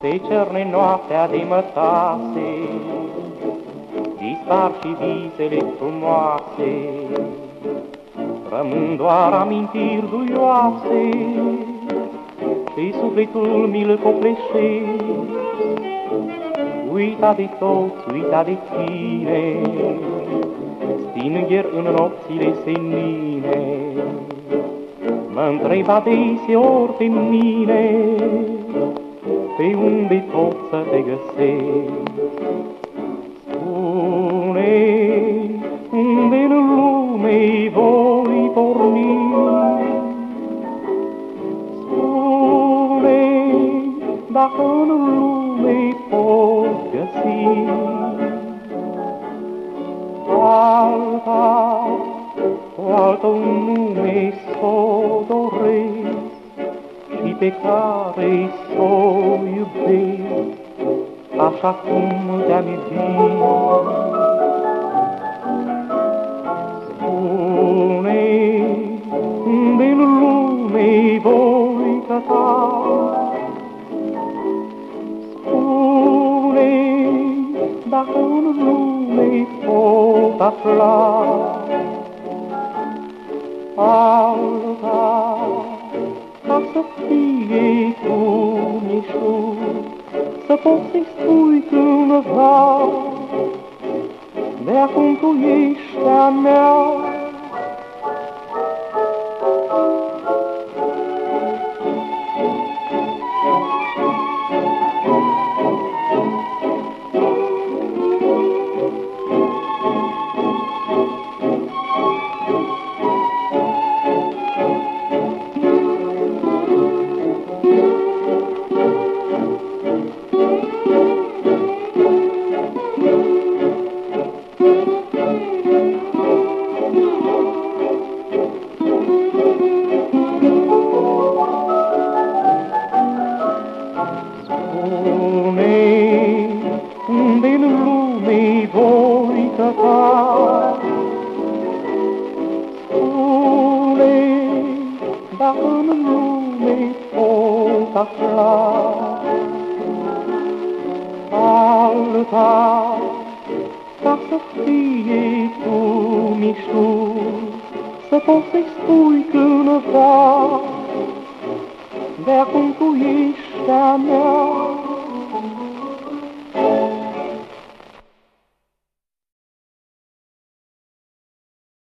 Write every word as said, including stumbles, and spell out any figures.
Se cerne noaptea de mătase, dispar și visele frumoase, rămân doar amintiri duioase și sufletul mi-l copleșesc. Uita de toți, uita de tine, stingher în nopțile senine. Mă-ntreb adeseori pe mine, pe unde pot să te găsesc? Spune, unde-n lume voi porni? Spune, dacă în lume pot găsi alta, o altă nume s-o doresc și pe care s-o iubesc, așa cum te-am iubit. Spune, unde-n lume voi căta? Spune, dacă în lume pot afla alta, ca să fie cum ești tu, să poți să-i spui cândva, de acum tu ești a mea. Unde-n lume voi căta? Spune, dacă în lume pot afla alta, ca să fie cum ești tu, să poți să-i spui cândva, de acum tu ești a mea.